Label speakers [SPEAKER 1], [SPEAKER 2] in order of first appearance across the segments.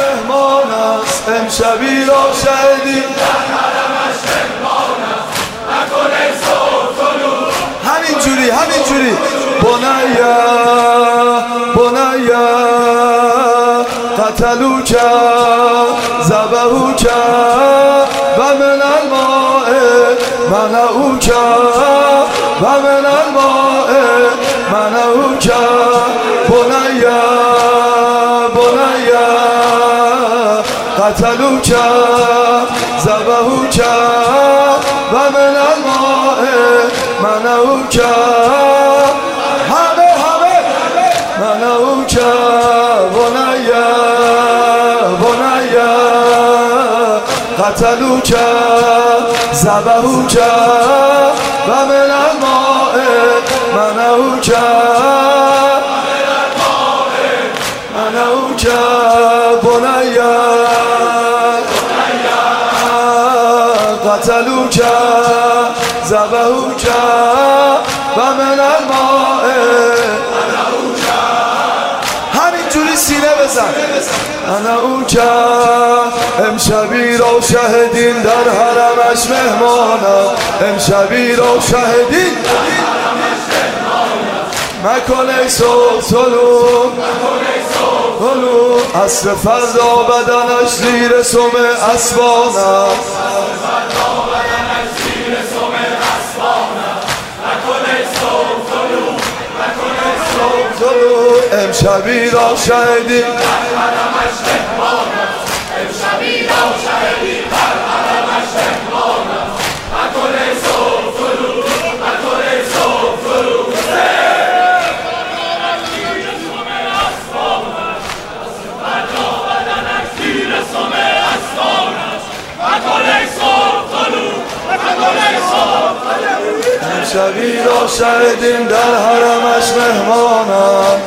[SPEAKER 1] مهمان است، امشبی را شهدی در حرمش مهمان است، نکن ای صبح طلوع. همینجوری بنیا قتلوک ذبحوک و من الماء منعوک و من الماء منعوک. بنیا قتلوک ذبحوک و من الماء منعوک. همه منعوک. بنیا قتلوک ذبحوک و من الماء منعوک. بنیا قتلوک ذبحوک و من الماء منعوک. همینجوری سینه بزن. منعوک. امشبی را شهدین در حرمش مهمانم، امشبی را شهدین مکن ای صبح طلوع. عصر فردا بدنش زیر سم اسبانم، امشبی را شهدی در حرمش مهمانم، امشبی را شهدی در حرمش مهمانم، نکن ای صبح طلوع، نکن ای صبح طلوع. امشبی را شهدیم در حرمش مهمانم،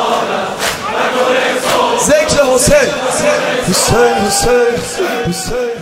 [SPEAKER 1] ذکر حسین